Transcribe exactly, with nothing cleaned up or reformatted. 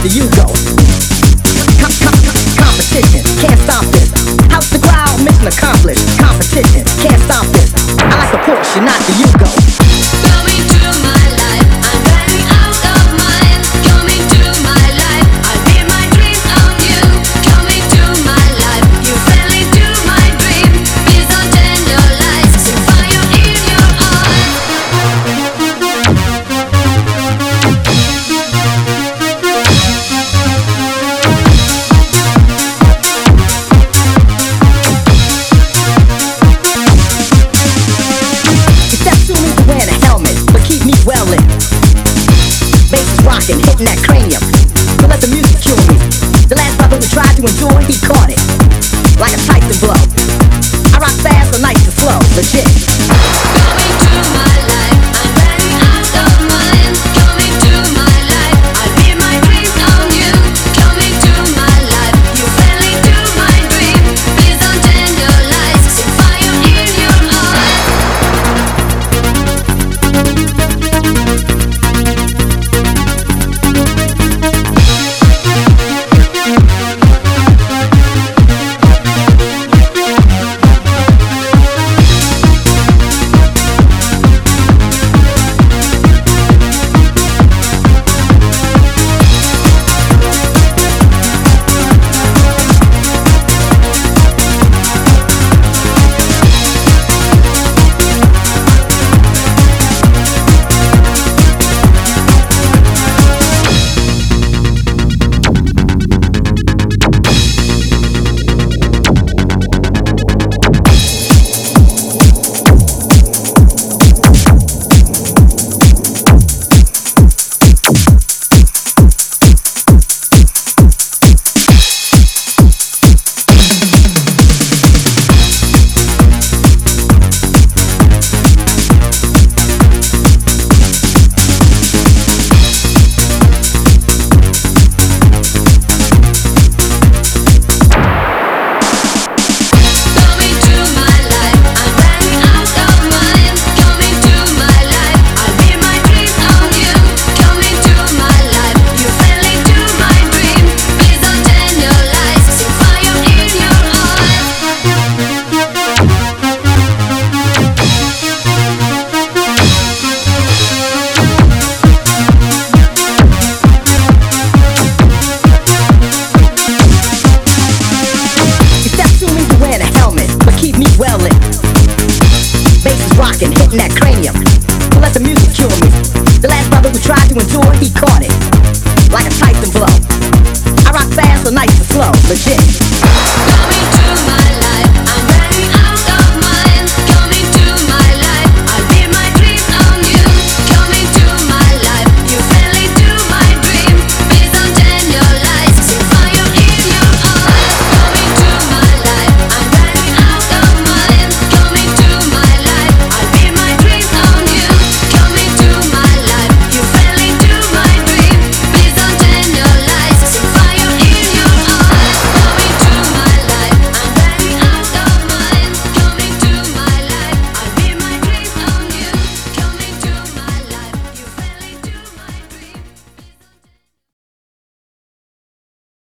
do you go? Com com competition, can't stop this. House the crowd, mission accomplished. Competition, can't stop this. I like a Porsche, not the you go. Coming to my life, I'm running out of mine. Coming to my life, I live my dreams on you. Coming to my life, you fell into my dream. Please don't turn your lights, see fire in your eyes. You step to me to wear the helmet, but keep me well lit. Bass is rocking, hitting that cranium. Don't let the music kill me. The last brother who tried to endure, he caught it like a Tyson blow. I rock fast, so nice and slow, legit. Coming to my life, I'm running out of mine. Coming to my life, I live my dreams on you. Coming to my life, you fell into my dream. Please don't turn your lights, see fire in your eyes. Coming to my life, I'm running out of mine. Coming to my life, I live my dreams on you. Coming to my life, you fell into my dream. Please don't turn your lights, see fire in your eyes. You step to me to wear the helmet, but keep me well lit. Bass is rocking, hitting that cranium. Don't let the music kill me. The last brother who tried to endure, he caught it like a Tyson blow. I rock fast, so nice and slow, legit.